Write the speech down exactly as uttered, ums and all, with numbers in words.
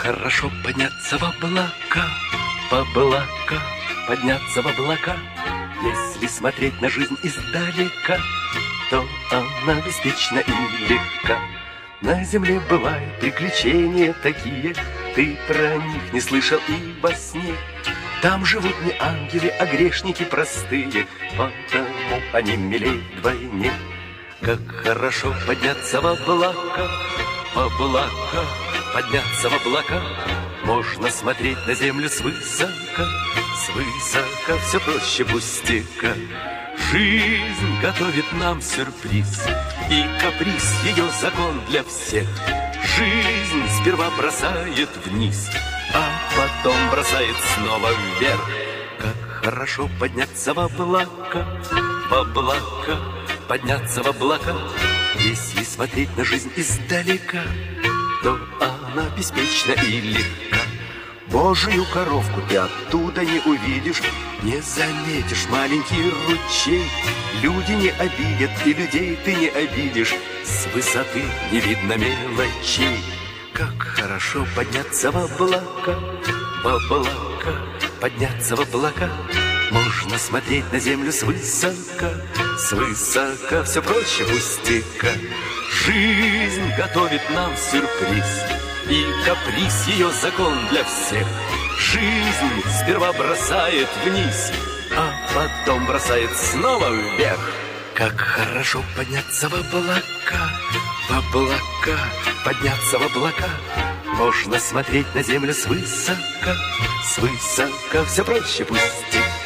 хорошо подняться в облака, в облака, подняться в облака. Если смотреть на жизнь издалека, то она беспечна и легка. На земле бывают приключения такие, ты про них не слышал и во сне. Там живут не ангелы, а грешники простые, потому они милей вдвойне. Как хорошо подняться в облака, в облака, подняться в облака. Можно смотреть на землю свысока, свысока, все проще пустяка. Жизнь готовит нам сюрприз, и каприз ее закон для всех. Жизнь сперва бросает вниз, а потом бросает снова вверх. Как хорошо подняться в облака, в облака, подняться в облака. Если смотреть на жизнь издалека, то она беспечна и легка. Божию коровку ты оттуда не увидишь, не заметишь маленький ручей. Люди не обидят, и людей ты не обидишь, с высоты не видно мелочей. Как хорошо подняться в облака, в облака, подняться в облака. Можно смотреть на землю свысока, свысока, все проще пустяка. Жизнь готовит нам сюрприз, и каприз ее закон для всех. Жизнь сперва бросает вниз, а потом бросает снова вверх. Как хорошо подняться в облака, в облака, подняться в облака. Можно смотреть на землю свысока, свысока, все проще пустяка.